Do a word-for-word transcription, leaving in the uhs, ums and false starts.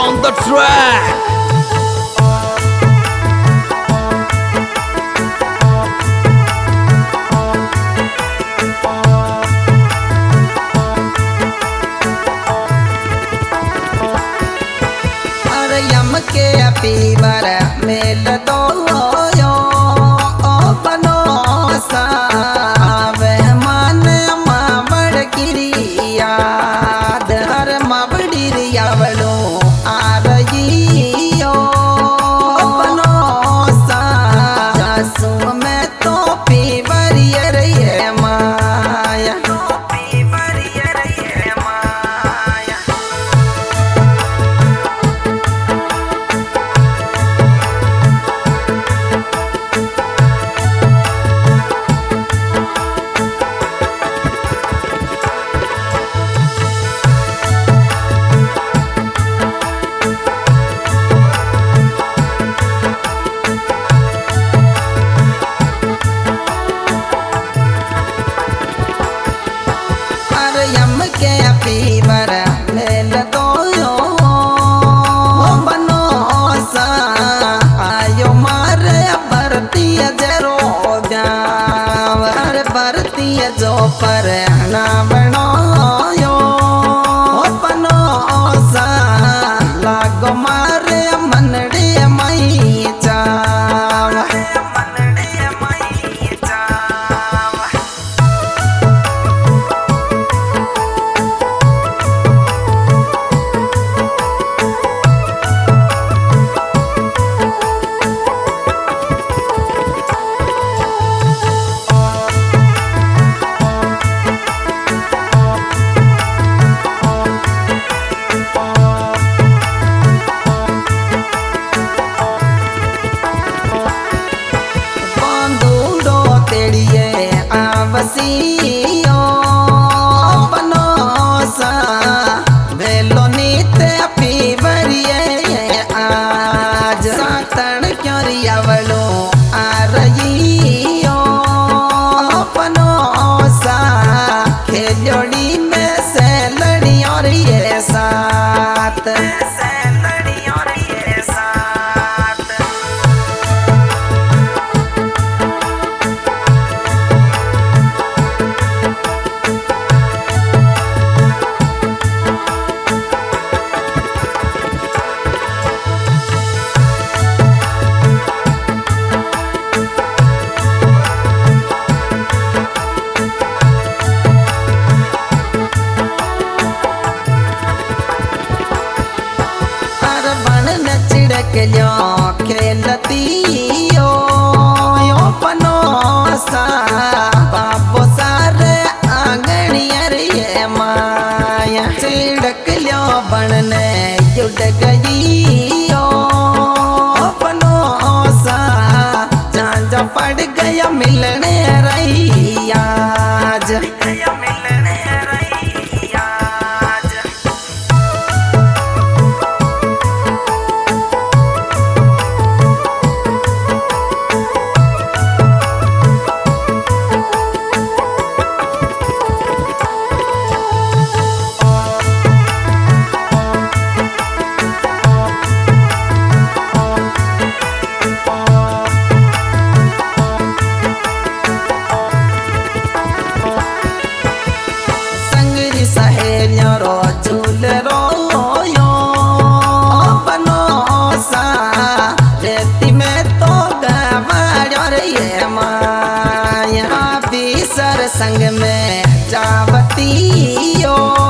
on the track. अरे यम के पीवर मेल दो यो बनो सा वह मान मावड़ गिरिया हर मावड़ी रियावलो आ रही यो बनो सा जासू में तो पीवर ये रे माया पीवर ये रे माया यम के पीवर मेल दो यो बनो सा आयो मारे भरतीय जरो जावर भरतीय जो पर ना बनो यो बनो सा लागो मारे मनड़े मई चाव मनड़े मई चाव आवसियो बनो सा भेलो नीत पीवरिए आज सातन क्यों रियावलो आ रही ओ बनो सा खेलोड़ी में से लड़ी और ये साथ से लड़ी और ये साथ चिड़कलियो खेलती यो यो पनो सा बाबो सारे आंगनियर ये माया चिड़कलियो बनने जुड़ गई यो पनो सा झांझा पड़ गया मिलने रही आज मिलने रही आज रो झूल रो यो बनो सा रेती में तो गवाड़ो रे ये माया भी सर संग में जावती यो